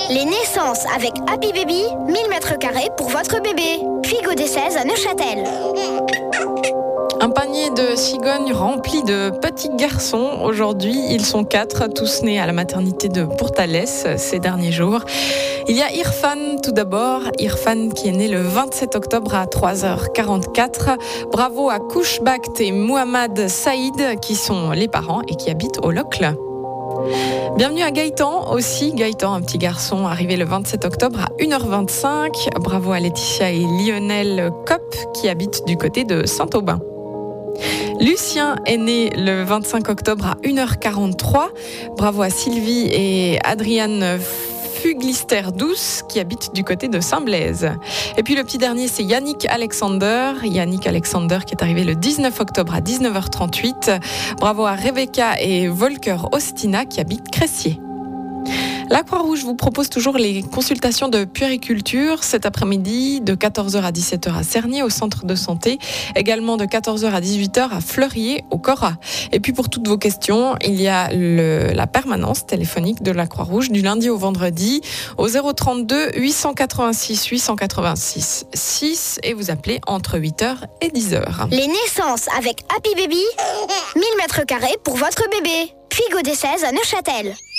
Les naissances avec Happy Baby, 1000 m² pour votre bébé. Puy des 16 à Neuchâtel. Un panier de cigognes rempli de petits garçons. Aujourd'hui, ils sont 4, tous nés à la maternité de Pourtalès ces derniers jours. Il y a Irfan tout d'abord. Irfan qui est né le 27 octobre à 3h44. Bravo à Kouchbakt et Mohamed Saïd qui sont les parents et qui habitent au Locle. Bienvenue à Gaëtan aussi. Gaëtan, un petit garçon arrivé le 27 octobre à 1h25. Bravo à Laetitia et Lionel Kopp qui habitent du côté de Saint-Aubin. Lucien est né le 25 octobre à 1h43. Bravo à Sylvie et Adriane Fuglister-Douce qui habitent du côté de Saint-Blaise. Et puis le petit dernier, c'est Yannick Alexander. Yannick Alexander qui est arrivé le 19 octobre à 19h38. Bravo à Rebecca et Volker Ostina qui habitent Cressier. La Croix-Rouge vous propose toujours les consultations de puériculture cet après-midi de 14h à 17h à Cernier au centre de santé, également de 14h à 18h à Fleurier au Cora. Et puis pour toutes vos questions, il y a la permanence téléphonique de la Croix-Rouge du lundi au vendredi au 032 886 886 6 et vous appelez entre 8h et 10h. Les naissances avec Happy Baby, 1000 m² pour votre bébé. Puy des 16 à Neuchâtel.